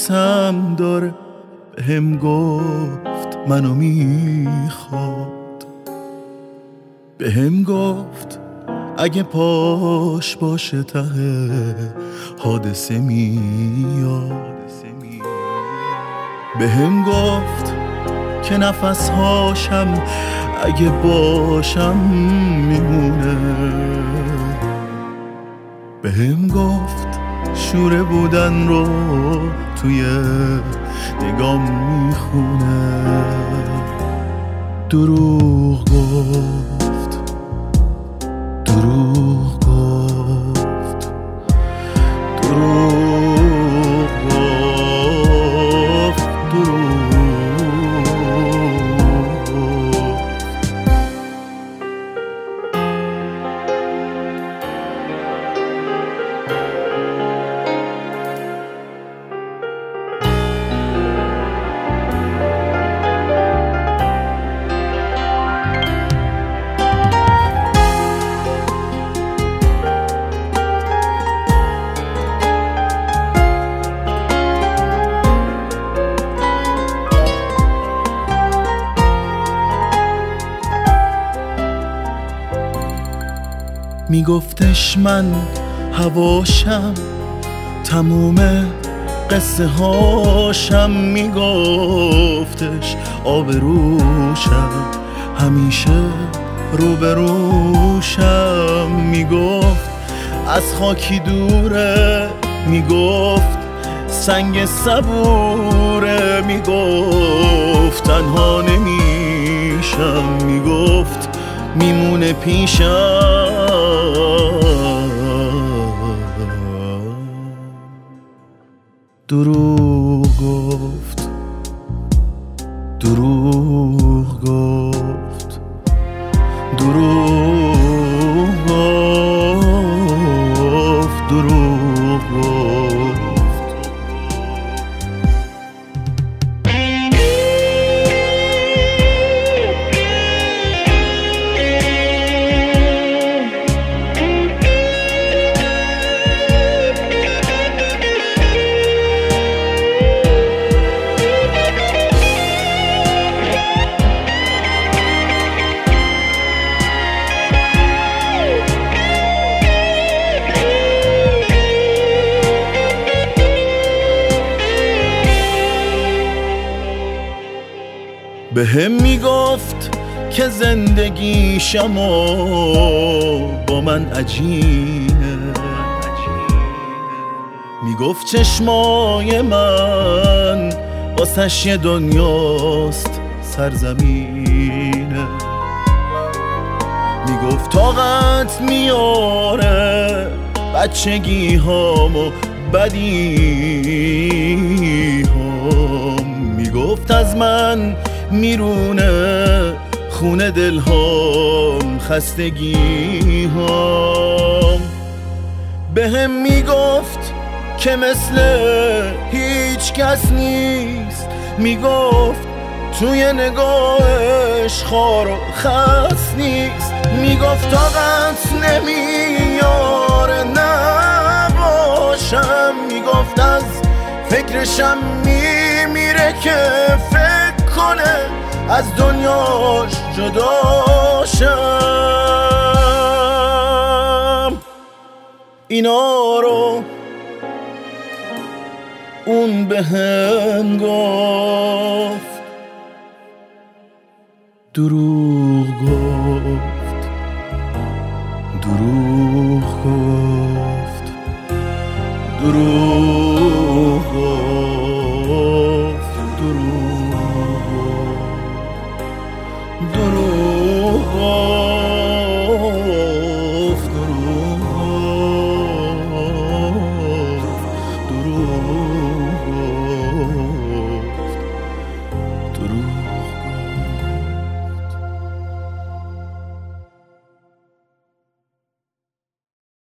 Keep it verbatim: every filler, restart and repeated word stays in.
دوستم داره، بهم گفت منو میخواد، بهم گفت اگه پاش باشه ته حادثه میاد، بهم گفت که نفس هاشم اگه باشم میمونه، بهم گفت شوره بودن رو توی نگام میخونه، دروغ گفت دروغ گفت دروغ گفت دروغ میگفتش من هواشم، تموم قصه هاشم، میگفتش آبروشم، همیشه روبروشم، میگفت از خاکی دوره، میگفت سنگ صبوره، میگفت تنها نمیشم، میگفت میمونه پیشم، دروغ گفت دروغ گفت دروغ گفت دروغ گفت. بهم میگفت که زندگیشم و با من عجینه، میگفت چشمای من واسش یه دنیاست سرزمینه، میگفت طاقت میاره بچگی هامو بدی هم، میگفت از من میرونه خونه دل هم خستگی هم، بهم میگفت که مثل هیچ کس نیست، میگفت توی نگاهش خار و خس نیست، میگفت طاقت نمیاره نباشم، میگفت از فکرشم میمیره که فکر کنه از دنیاش جداشم، اینا رو اون بهم گفت، دروغ گفت دروغ